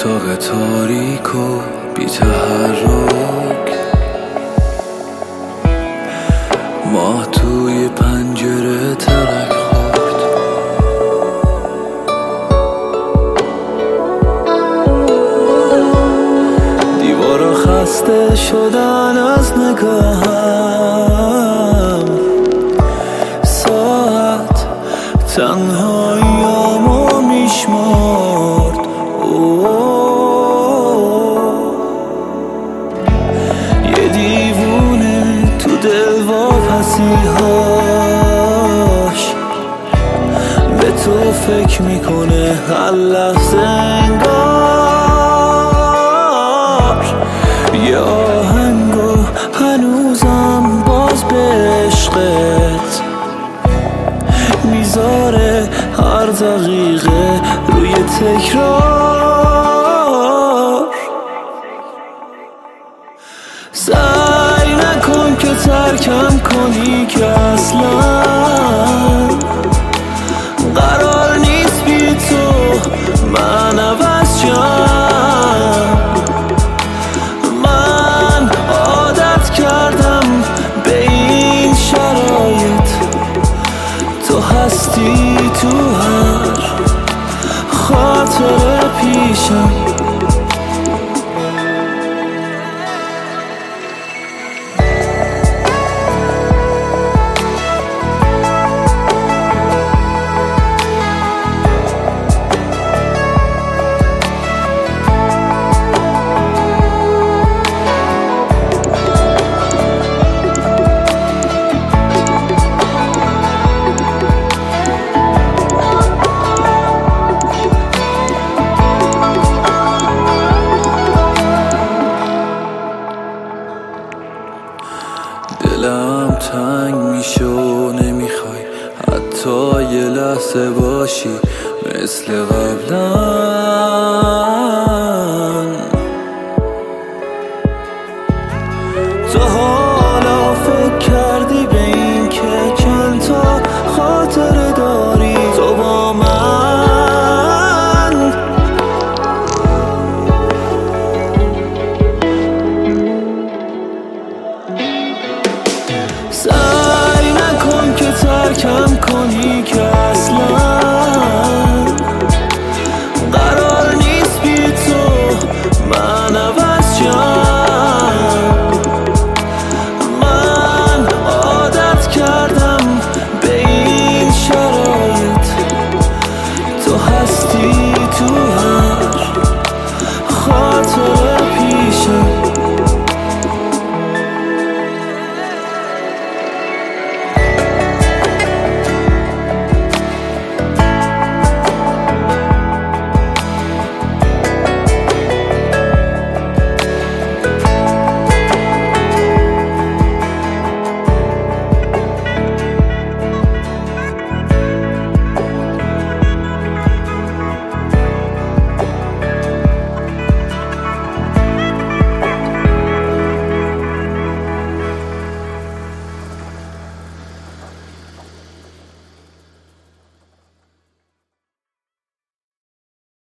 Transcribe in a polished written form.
اتاق تاریک و بی تحرک، ماه توی پنجره ترک خورد. دیوارا خسته شدن از نگاهم، ساعت تنهاییامو میشمرد. یه دیوونه تو دل واپسیهاش به تو فکر میکنه هر لحظه انگار. یه آهنگو هنوزم باز به عشقت میذاره هر دقیقه روی تکرار. سعی نکن که ترکم کنی که اصلا قرار نیست بی تو من عوض شم. من عادت کردم به این شرایط، تو هستی تو هر خاطر پیشم. دلم تنگ میشه و نمیخوای حتی یه لحظه باشی مثل قبلا.